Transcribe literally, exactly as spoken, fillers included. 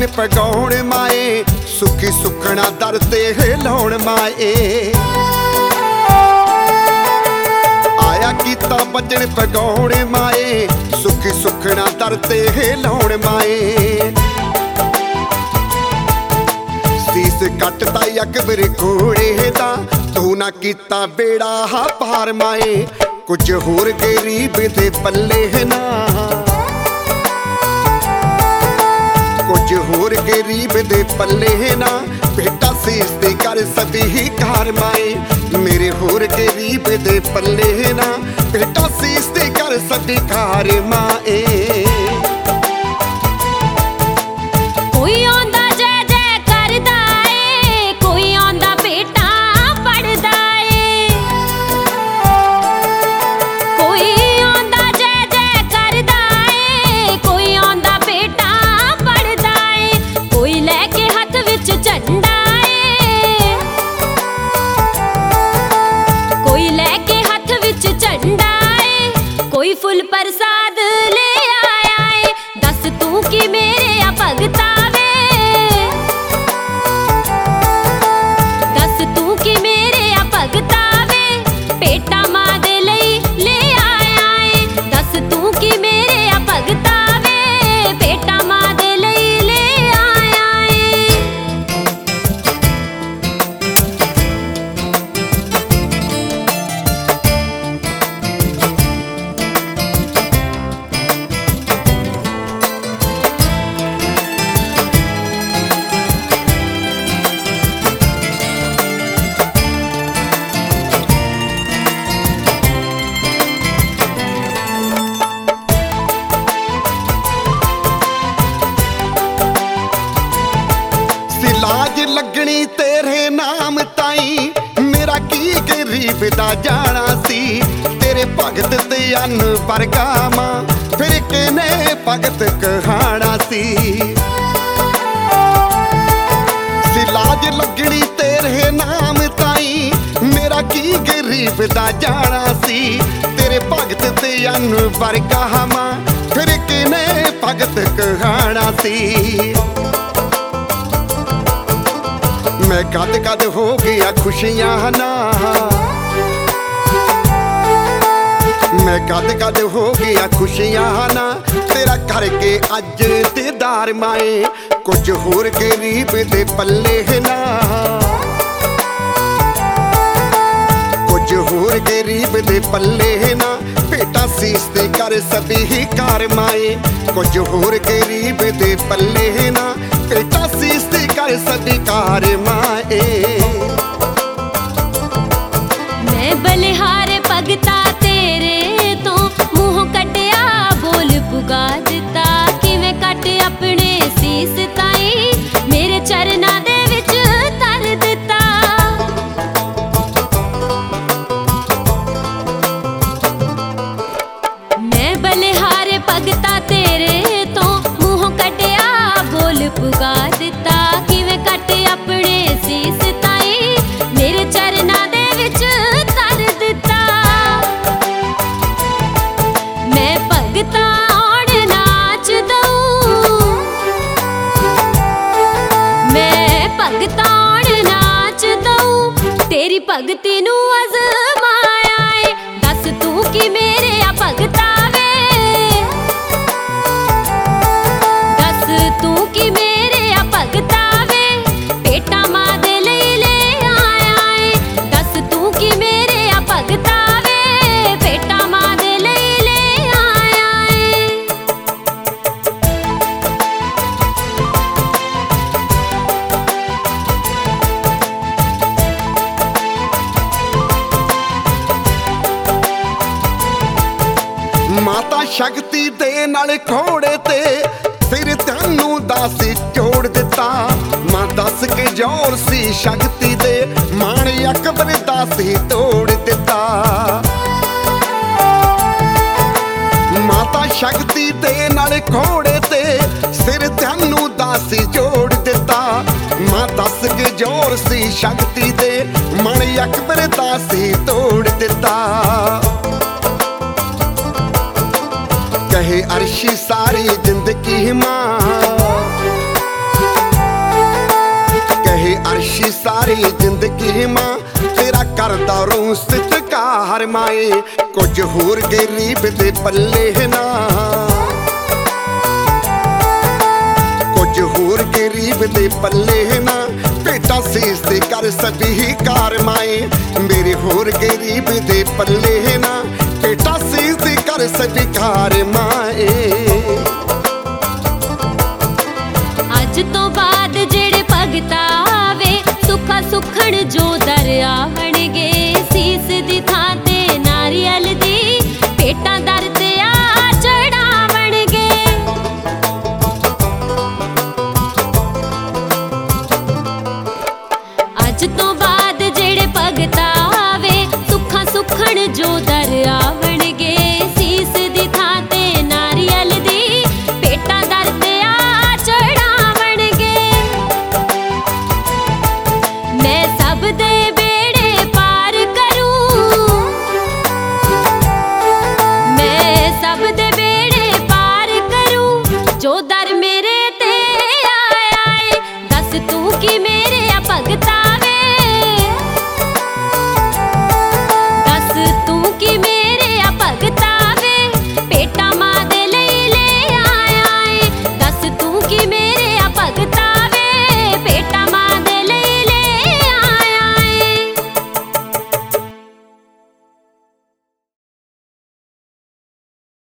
बजन पगाउण माए, सुखी सुखना दर ते हिलाउण माए। आया कीता बजन पगाउण माए, सुखी सुखना दर ते हिलाउण माए। सीस कटता अकबर घोड़े दा, तू ना कीता बेड़ा हा पार माए। कुछ होर गरीब दे पल्ले ना, कुछ होर गरीब दे पल्ले ना, बेटा सीस दे कर सभी कार माए। मेरे होर गरीब दे पल्ले ना, बेटा सीस दे कर सभी कार माए। कोई आंदा जय जय करदा ए, कोई आंदा बेटा पढ़दा ए। कोई आंदा जय जय करदा ए, कोई आंदा बेटा पढ़दा ए। कोई लेके हथ विच झंडा ए, कोई लेके हथ विच झंडा ए। कोई फुल प्रसाद ले आया ए, दस तू कि मेरे आ भगता वे, दस तू कि मेरे आ भगता वे। बेटा मां दे लई ले आया ए, दस तू कि मेरे आ भगता वे। बेटा मां दे लई ले आया ए। लाज लगनी तेरे नाम ताई, मेरा की गरीब दा जाना सी। तेरे भगत ते अन वर्गा मां, फिर किने भगत कहाना सी। लाज लगनी तेरे नाम ताई, मेरा की गरीब दा जाना सी। तेरे भगत ते अन वर्गा मां, फिर किने भगत कहाना सी। मैं कद कद हो गया खुशियां ना, मैं कद कद हो गया खुशियां ना। तेरा करके अज दीदार माए, कुछ होर गरीब दे पल्ले ना, कुछ होर गरीब दे पल्ले ना। बेटा सीस दे कर सभी कार माए, कुछ होर गरीब दे पल्ले ना। बेटा सीस दे कर सभी कार माए। मैं बलिहार भगता तेरे तो मुंह कटिया बोल पुगा दिता। किवें कट अपने सीस ताई, मेरे चरना दे विच तर दिता। मैं बलिहार भगता तेरे तो मुंह कटिया बोल पुगा दिता। किवें कट अपने सीस ताई, मेरे चरना दे विच तर दिता। मैं भगता आण नाच दऊं, मैं भगता आण नाच दऊं। तेरी भगती नू अजमाया ए, दस तू कि मेरे आ भगता वे, दस तू कि मेरे आ भगता वे। बेटा मां दे लई ले आया ए, दस तू कि मेरे आ भगता वे। बेटा मां दे लई ले आया ए। माता शक्ति दे नाल घोड़े ते, फिर तैनू दस जोड़ दिता। मां दस के जोर सी शक्ति दे, माण अकबर दस ही तोड़ दिता। माता शक्ति दे नाल घोड़े ते, सिर तैनू दस जोड़ दिता। मां दस के जोर सी शक्ति दे, माण अकबर दस ही तोड़ दिता। कहे अर्शी सारी जिंदगी मां, ਸਾਰੀ ਜ਼ਿੰਦਗੀ ਮਾਂ ਤੇਰਾ ਕਰਦਾ ਰੂਹ ਸਤਿਕਾਰ ਮਾਏ। ਕੁਝ ਹੋਰ ਗਰੀਬ ਦੇ ਪੱਲੇ ਨਾ, ਕੁਝ ਹੋਰ ਗਰੀਬ ਦੇ ਪੱਲੇ ਨਾ, ਭੇਟਾ ਸੀਸ ਤੇ ਕਰ ਸਵੀਕਾਰ ਮਾਏ। ਮੇਰੇ ਹੋਰ ਗਰੀਬ ਦੇ ਪੱਲੇ ਨਾ, ਭੇਟਾ ਸੀਸ ਤੇ ਕਰ ਸਵੀਕਾਰ ਮਾਏ। ਅੱਜ ਤੋਂ ਬਾਅਦ ਜਿਹੜੇ ਭਗਤ ਆਵੇ ਸੁੱਖਾ ਸੁੱਖਣ ਜੋ ਦਰ ਆਵਣਗੇ। ਸੀਸ ਦੀ ਥਾਂ ਤੇ ਨਾਰੀਅਲ ਦੀ ਭੇਟਾਂ ਦਰ ਤੇ ਆ ਚੜਾਵਣਗੇ। ਅੱਜ ਤੋਂ ਬਾਅਦ ਜਿਹੜੇ ਭਗਤ ਆਵੇ ਸੁੱਖਾ ਸੁੱਖਣ ਜੋ